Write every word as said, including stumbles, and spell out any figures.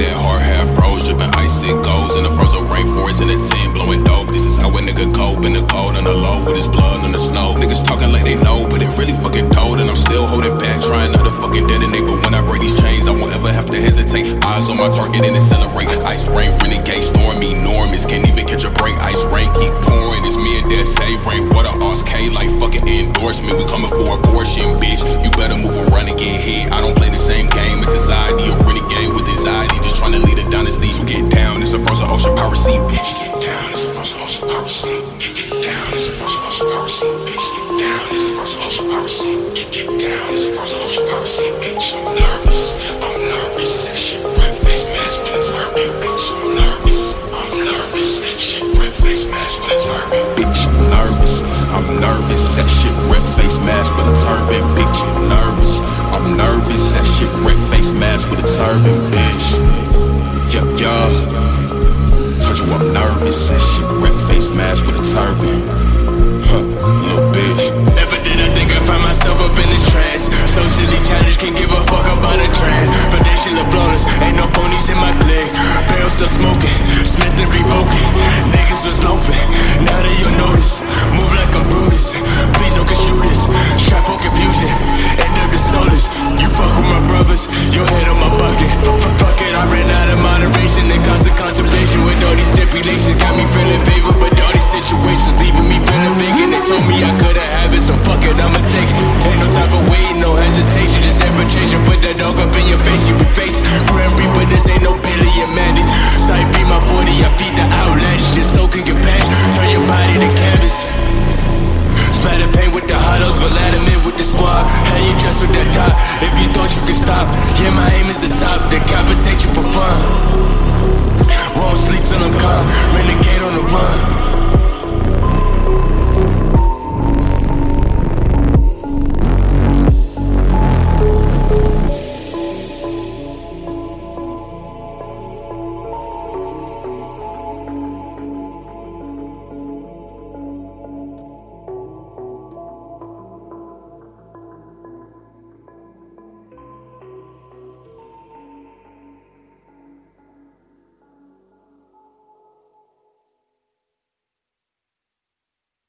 that hard half froze, dripping ice it goes in the frozen rainforest in a tent, blowing dope. This is how a nigga cope in the cold on the low with his blood on the snow. Niggas talking like they know, but it really fucking cold, and I'm still holding back, trying not to fucking detonate. But when I break these chains, I won't ever have to hesitate. Eyes on my target and accelerate. Ice rain, renegade, stormy, enormous, can't even catch a break. Ice rain keep pouring, it's me and death save rain. Water Oz K like fucking endorsement. We coming for abortion, bitch. You better move around and get hit. I don't play the same game as society. A renegade with anxiety, just trying to lead a dynasty. So get down, it's a frozen ocean piracy, bitch. Get down, it's a frozen ocean piracy. Get down, it's a frozen ocean piracy, bitch. Get down, it's a frozen ocean piracy. Get down, it's a frozen ocean piracy, bitch. I'm nervous, I'm nervous. That shit red face match with a turban, bitch. I'm nervous, I'm nervous. Shit red face match with a turban, bitch. I'm nervous, I'm nervous. That shit red face mask with a turban, bitch. I'm nervous, I'm nervous. That shit red face mask with a turban, bitch. Yup, yup. Told you I'm nervous. That shit red face mask with a turban. Huh, little bitch. Never did I think I'd find myself up in this trance. Socially challenged, can't give a fuck about a trend. Foundation of blowers, ain't no ponies in my clique. Barrel still smoking, Smith and Revoking.